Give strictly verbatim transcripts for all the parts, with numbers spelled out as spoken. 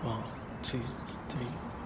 One, two, three.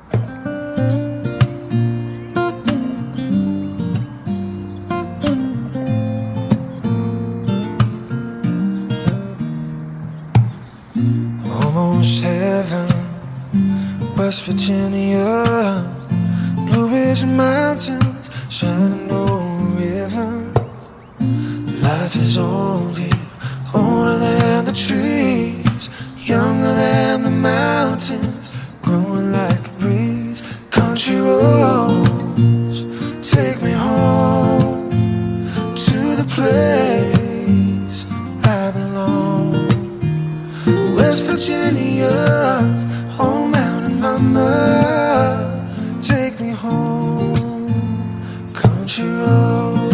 Almost heaven, West Virginia, Blue Ridge Mountains, Shenandoah River. Life is old here, older than the trees, younger than the mountains, growing like a breeze. Country roads take me home to the place I belong. West Virginia, oh mountain mama, take me home. Country roads.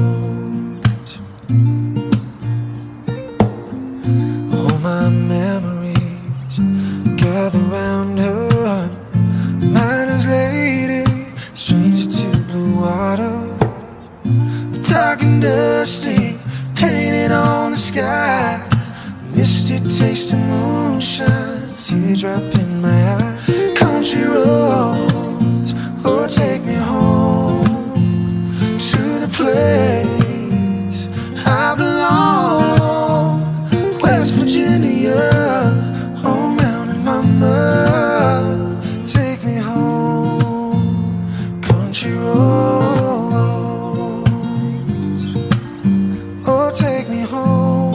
All my memories gather round her. Miner's lady, stranger to blue water. Dark and dusty, painted on the sky. Misty taste of moonshine, teardrop in my eye. Country roads, oh take me home to the place I belong. West Virginia, oh mountain mama, take me home. Country roads, oh take me home.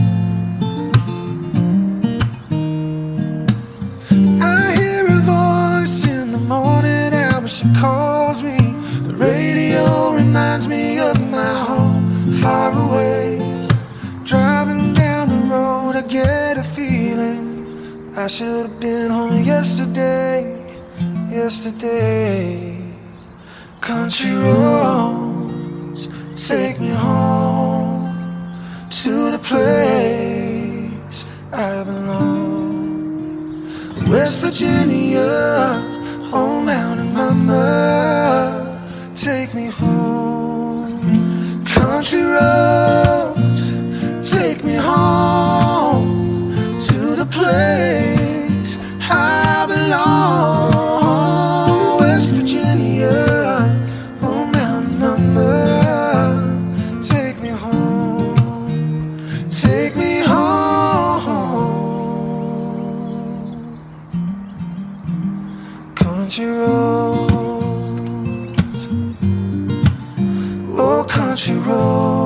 She calls me, the radio reminds me of my home far away. Driving down the road I get a feeling I should have been home yesterday, yesterday. Country roads take me home to the place I belong. West Virginia, oh mountain mama, take me home. Country roads, take me home to the place I belong. West Virginia, oh mountain mama, take me home, take me home. Country roads, oh country roads.